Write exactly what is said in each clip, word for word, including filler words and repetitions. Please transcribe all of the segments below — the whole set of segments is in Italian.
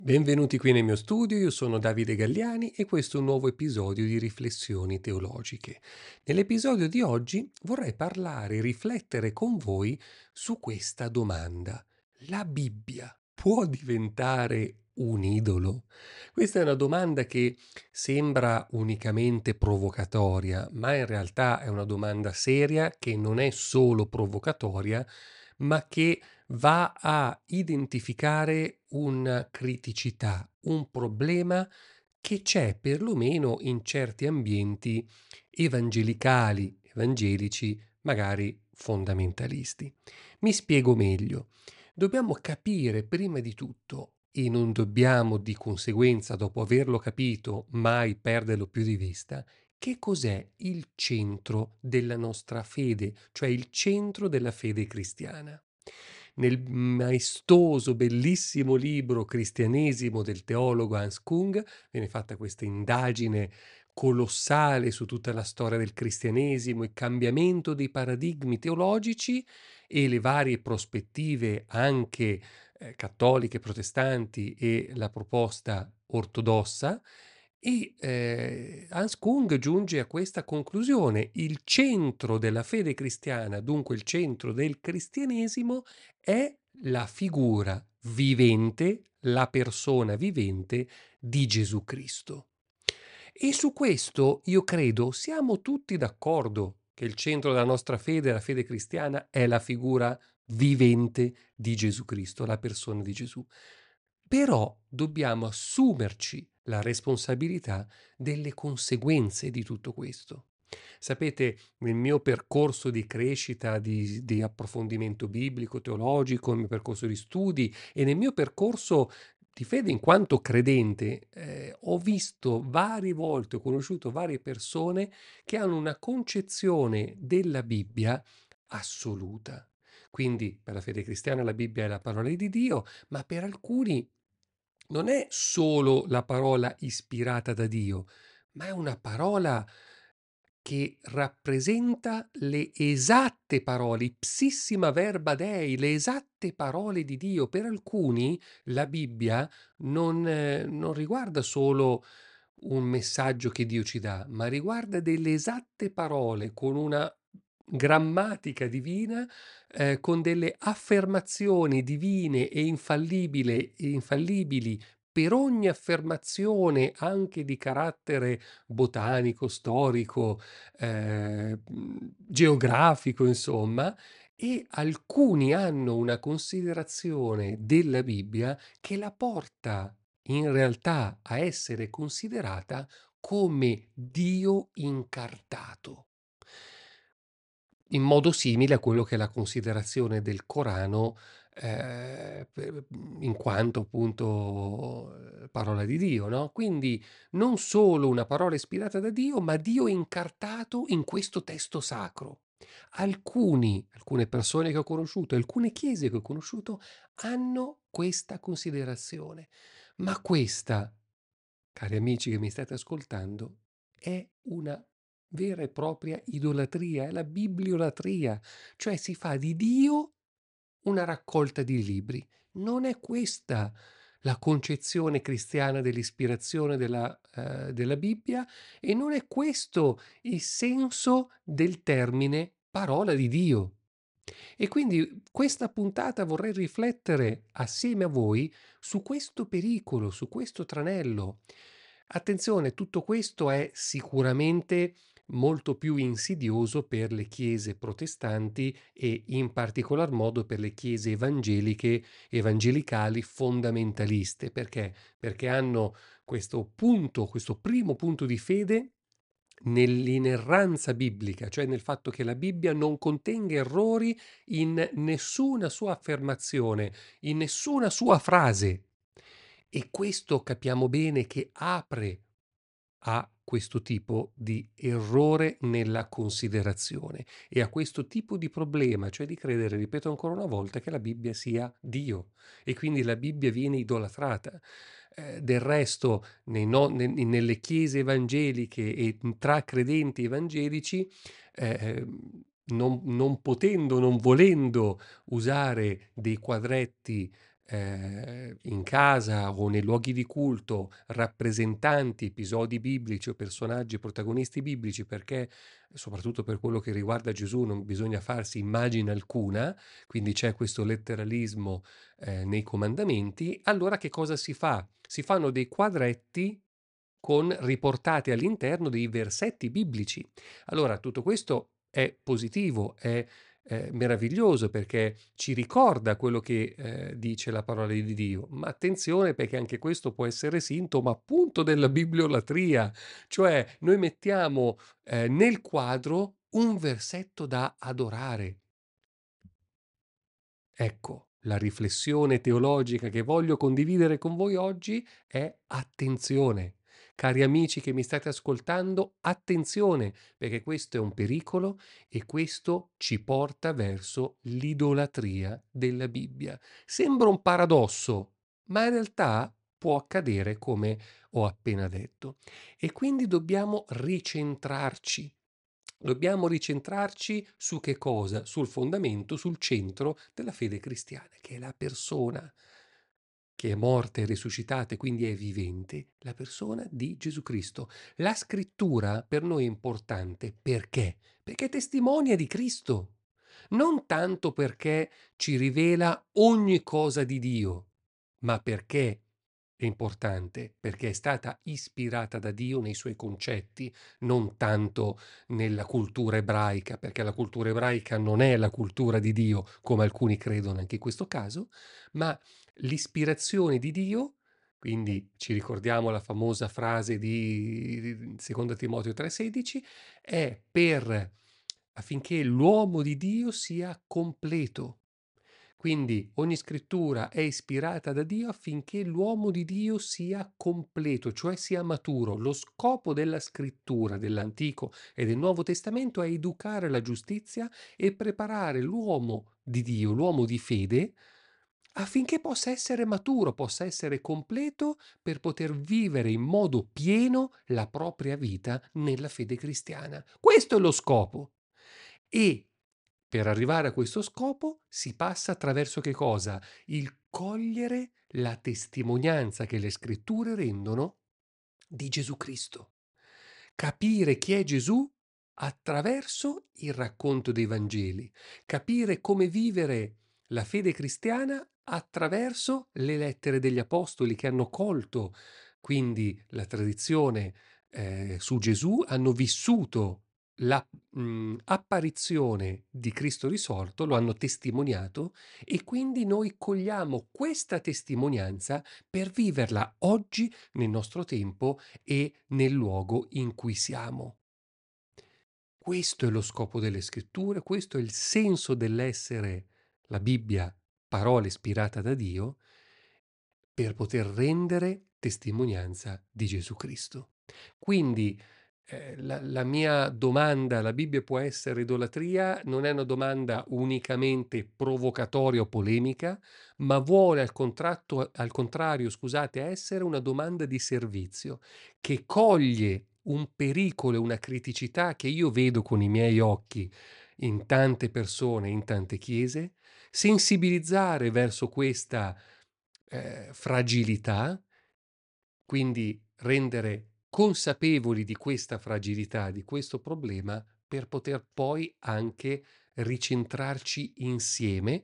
Benvenuti qui nel mio studio, io sono Davide Galliani e questo è un nuovo episodio di Riflessioni teologiche. Nell'episodio di oggi vorrei parlare e riflettere con voi su questa domanda. La Bibbia può diventare un idolo? Questa è una domanda che sembra unicamente provocatoria, ma in realtà è una domanda seria che non è solo provocatoria, ma che va a identificare una criticità, un problema che c'è perlomeno in certi ambienti evangelicali, evangelici, magari fondamentalisti. Mi spiego meglio. Dobbiamo capire prima di tutto, e non dobbiamo di conseguenza, dopo averlo capito, mai perderlo più di vista, che cos'è il centro della nostra fede, cioè il centro della fede cristiana. Nel maestoso, bellissimo libro Cristianesimo del teologo Hans Kung viene fatta questa indagine colossale su tutta la storia del cristianesimo, il cambiamento dei paradigmi teologici e le varie prospettive anche eh, cattoliche, protestanti e la proposta ortodossa. E eh, Hans Kung giunge a questa conclusione: il centro della fede cristiana, dunque il centro del cristianesimo, è la figura vivente, la persona vivente di Gesù Cristo. E su questo io credo siamo tutti d'accordo che il centro della nostra fede, la fede cristiana, è la figura vivente di Gesù Cristo, la persona di Gesù. Però dobbiamo assumerci la responsabilità delle conseguenze di tutto questo. Sapete, nel mio percorso di crescita, di, di approfondimento biblico, teologico, nel mio percorso di studi e nel mio percorso di fede in quanto credente, eh, ho visto varie volte, ho conosciuto varie persone che hanno una concezione della Bibbia assoluta. Quindi per la fede cristiana la Bibbia è la parola di Dio, ma per alcuni non è solo la parola ispirata da Dio, ma è una parola che rappresenta le esatte parole, ipsissima verba Dei, le esatte parole di Dio. Per alcuni la Bibbia non, eh, non riguarda solo un messaggio che Dio ci dà, ma riguarda delle esatte parole con una grammatica divina, eh, con delle affermazioni divine e infallibili, infallibili per ogni affermazione anche di carattere botanico, storico, eh, geografico, insomma, e alcuni hanno una considerazione della Bibbia che la porta in realtà a essere considerata come Dio incartato, in modo simile a quello che è la considerazione del Corano, eh, per- in quanto appunto eh, parola di Dio, no? Quindi non solo una parola ispirata da Dio, ma Dio incartato in questo testo sacro. Alcuni, alcune persone che ho conosciuto, alcune chiese che ho conosciuto hanno questa considerazione, ma questa, cari amici che mi state ascoltando, è una vera e propria idolatria, è la bibliolatria, cioè si fa di Dio una raccolta di libri. Non è questa la concezione cristiana dell'ispirazione della, eh, della Bibbia e non è questo il senso del termine parola di Dio. E quindi questa puntata vorrei riflettere assieme a voi su questo pericolo, su questo tranello. Attenzione, tutto questo è sicuramente molto più insidioso per le chiese protestanti e in particolar modo per le chiese evangeliche, evangelicali fondamentaliste. Perché? Perché hanno questo punto, questo primo punto di fede nell'inerranza biblica, cioè nel fatto che la Bibbia non contenga errori in nessuna sua affermazione, in nessuna sua frase. E questo capiamo bene che apre a questo tipo di errore nella considerazione e a questo tipo di problema, cioè di credere, ripeto ancora una volta, che la Bibbia sia Dio e quindi la Bibbia viene idolatrata. Eh, del resto, nei no- ne- nelle chiese evangeliche e tra credenti evangelici, eh, non, non potendo, non volendo usare dei quadretti ehm, in casa o nei luoghi di culto rappresentanti, episodi biblici o personaggi protagonisti biblici, perché soprattutto per quello che riguarda Gesù non bisogna farsi immagine alcuna, quindi c'è questo letteralismo, ehm, nei comandamenti, allora che cosa si fa? Si fanno dei quadretti con riportati all'interno dei versetti biblici. Allora, tutto questo è positivo, è eh, meraviglioso perché ci ricorda quello che eh, dice la parola di Dio, ma attenzione perché anche questo può essere sintomo appunto della bibliolatria, cioè noi mettiamo eh, nel quadro un versetto da adorare. Ecco, la riflessione teologica che voglio condividere con voi oggi è attenzione. Cari amici che mi state ascoltando, attenzione, perché questo è un pericolo e questo ci porta verso l'idolatria della Bibbia. Sembra un paradosso, ma in realtà può accadere come ho appena detto. E quindi dobbiamo ricentrarci. Dobbiamo ricentrarci su che cosa? Sul fondamento, sul centro della fede cristiana, che è la persona che è morta e risuscitata e quindi è vivente, la persona di Gesù Cristo. La scrittura per noi è importante perché? Perché testimonia di Cristo, non tanto perché ci rivela ogni cosa di Dio, ma perché è importante, perché è stata ispirata da Dio nei suoi concetti, non tanto nella cultura ebraica, perché la cultura ebraica non è la cultura di Dio, come alcuni credono anche in questo caso, ma l'ispirazione di Dio, quindi ci ricordiamo la famosa frase di seconda Timoteo tre sedici, è per affinché l'uomo di Dio sia completo. Quindi ogni scrittura è ispirata da Dio affinché l'uomo di Dio sia completo, cioè sia maturo. Lo scopo della scrittura dell'Antico e del Nuovo Testamento è educare la giustizia e preparare l'uomo di Dio, l'uomo di fede, affinché possa essere maturo, possa essere completo per poter vivere in modo pieno la propria vita nella fede cristiana. Questo è lo scopo. E per arrivare a questo scopo si passa attraverso che cosa? Il cogliere la testimonianza che le scritture rendono di Gesù Cristo. Capire chi è Gesù attraverso il racconto dei Vangeli, capire come vivere la fede cristiana attraverso le lettere degli apostoli che hanno colto quindi la tradizione eh, su Gesù, hanno vissuto la mh, apparizione di Cristo risorto, lo hanno testimoniato e quindi noi cogliamo questa testimonianza per viverla oggi nel nostro tempo e nel luogo in cui siamo. Questo è lo scopo delle scritture, questo è il senso dell'essere la Bibbia, parola ispirata da Dio, per poter rendere testimonianza di Gesù Cristo. Quindi eh, la, la mia domanda, la Bibbia può essere idolatria, non è una domanda unicamente provocatoria o polemica, ma vuole al, contratto, al contrario, scusate, essere una domanda di servizio che coglie un pericolo e una criticità che io vedo con i miei occhi in tante persone, in tante chiese, sensibilizzare verso questa eh, fragilità, quindi rendere consapevoli di questa fragilità, di questo problema, per poter poi anche ricentrarci insieme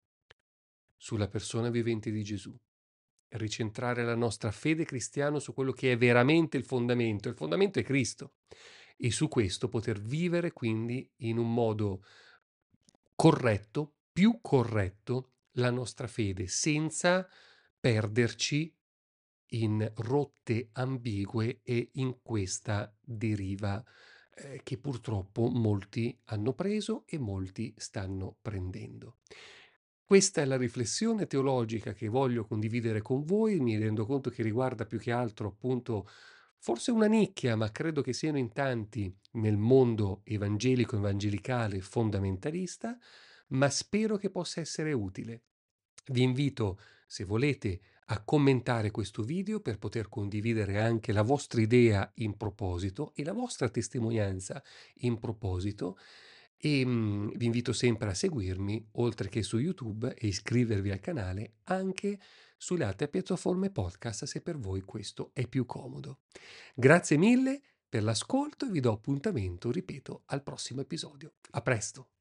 sulla persona vivente di Gesù, ricentrare la nostra fede cristiana su quello che è veramente il fondamento. Il fondamento è Cristo e su questo poter vivere quindi in un modo corretto, più corretto, la nostra fede, senza perderci in rotte ambigue e in questa deriva eh, che purtroppo molti hanno preso e molti stanno prendendo. Questa è la riflessione teologica che voglio condividere con voi, mi rendo conto che riguarda più che altro appunto forse una nicchia, ma credo che siano in tanti nel mondo evangelico, evangelicale, fondamentalista, ma spero che possa essere utile. Vi invito, se volete, a commentare questo video per poter condividere anche la vostra idea in proposito e la vostra testimonianza in proposito E mm, vi invito sempre a seguirmi, oltre che su YouTube, e iscrivervi al canale anche sulle altre piattaforme podcast se per voi questo è più comodo. Grazie mille per l'ascolto e vi do appuntamento, ripeto, al prossimo episodio. A presto!